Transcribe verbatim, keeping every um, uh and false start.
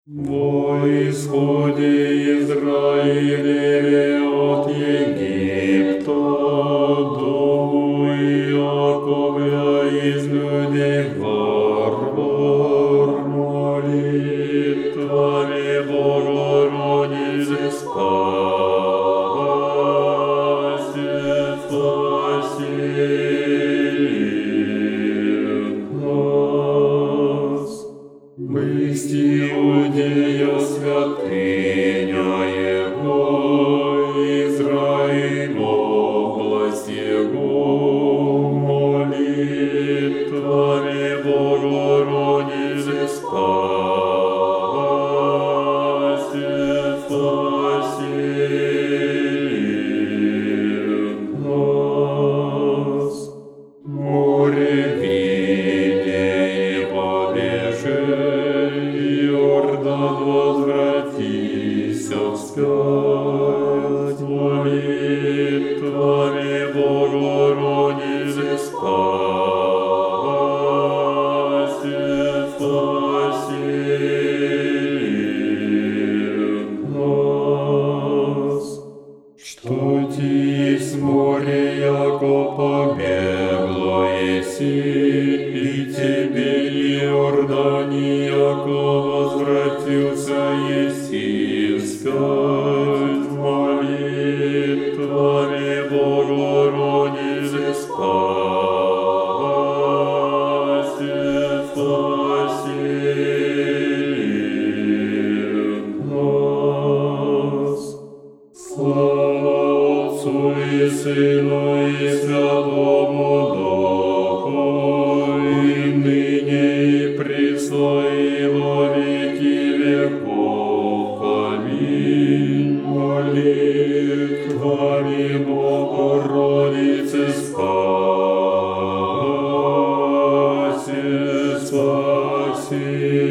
Во исходе Израилеве от Египта, дому Иаковля из людей варвар, молитвами Богородицы спаси, спаси нас. Бысть Иудея святыня Его, Израиль область Его, молитвами Богородицы спаси, спаси нас. Море видя и побежи, Иордан возвратися вспять, молитвами Богородицы спаси, спаси нас. Что есть море, яко побегло еси, и тебе, Иордане, яко возвратился еси вспять, молитвами Богородицы спаси, спаси нас. Слава Отцу и Сыну и Святому Духу, и ныне и присно и во веки веков. Аминь. Молитвами Богородицы спаси, спаси